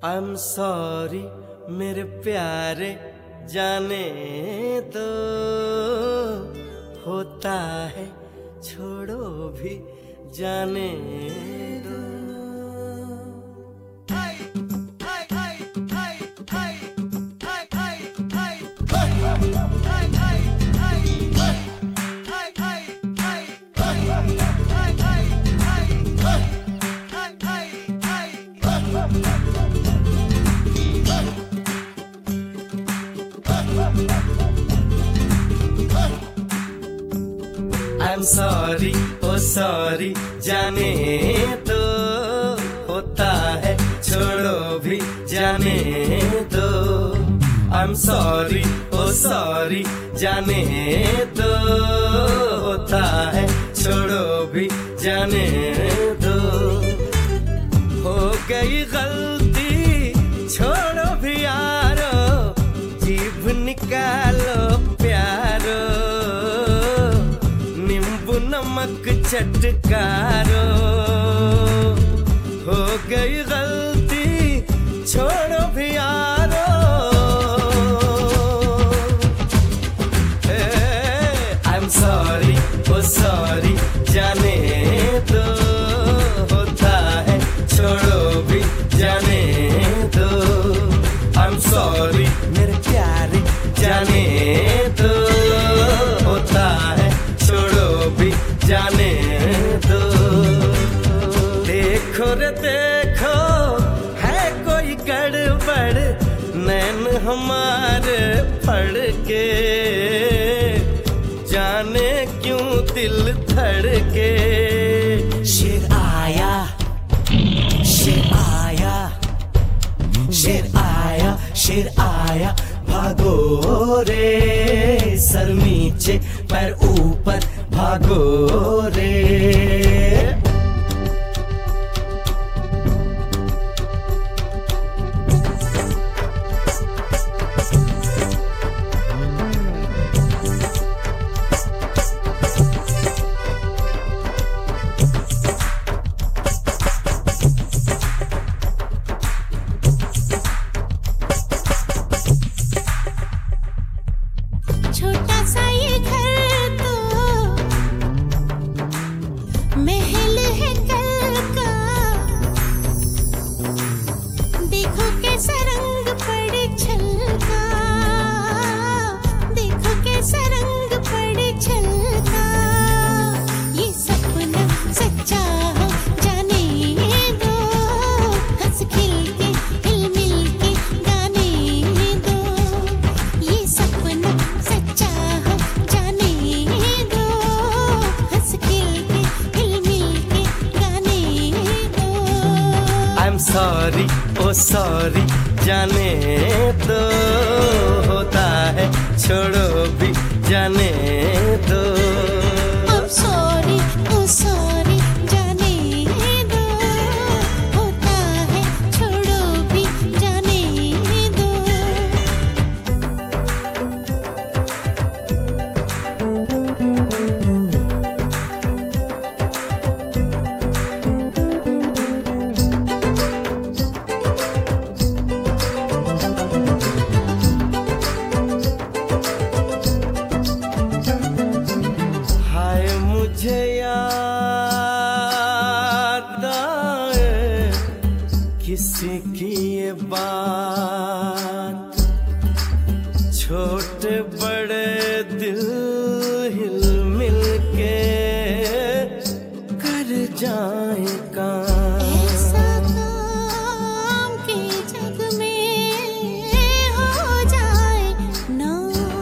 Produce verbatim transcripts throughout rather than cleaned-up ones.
I'm sorry मेरे प्यारे जाने दो, होता है छोड़ो भी जाने दो। I'm sorry, oh sorry जाने दो, होता है छोड़ो भी जाने दो। I'm sorry, oh sorry जाने दो, होता है छोड़ो भी जाने दो। हो गई गलती छोड़ो भी यारो, जीभ निकालो प्यारो, नींबू नमक चटकारो। हो गई गलती छोड़ो भी यारो, I'm sorry, oh sorry जाने दो, होता है छोड़ो भी जाने दो। I'm sorry मेरे प्यारे जाने दो, होता है छोड़ो भी जाने दो। देखो रे देखो है कोई गड़बड़, नैन हमारे फड़ के, जाने क्यों दिल धड़के। शेर आया, शेर आया, शेर आया, शेर आया, भागो रे, सर नीचे पैर ऊपर भागो रे। छोटा सा ये घर तो महल है कल का, देखो कैसा रंग पड़े छलका, देखो कैसा रंग पड़े छलका। ये सपना सच्चा हो जाने दो, हंस खिल के हिल मिल के गाने दो। ये सपना सच्चा हो जाने दो, हंस खिल के हिल मिल के गाने दो। I'm sorry, oh sorry जाने दो, होता है छोड़ो भी जाने दो। I'm sorry, oh sorry जाने दो, होता है छोड़ो भी जाने दो। हाय मुझे याद आए किसी की ये बात, छोटे बड़े दिल हिल मिल के कर जाए काम। ऐसा काम के जग में हो जाए ना,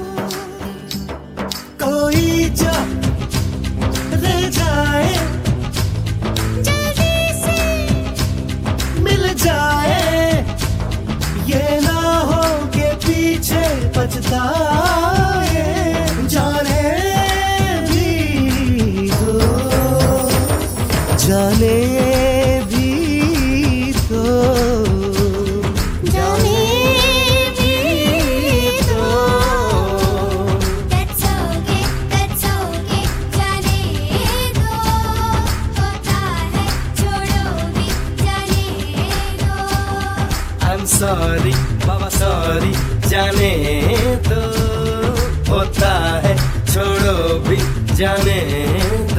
कोई जा रह जाए, जल्दी से मिल जाए, ये ना हो के पीछे पछताए। जाने भी दो, जाने भी दो, जाने भी दो। That's okay, that's okay जाने दो, होता है छोड़ो भी जाने दो। I'm I'm sorry Baba sorry जाने दो होता है छोड़ो भी जाने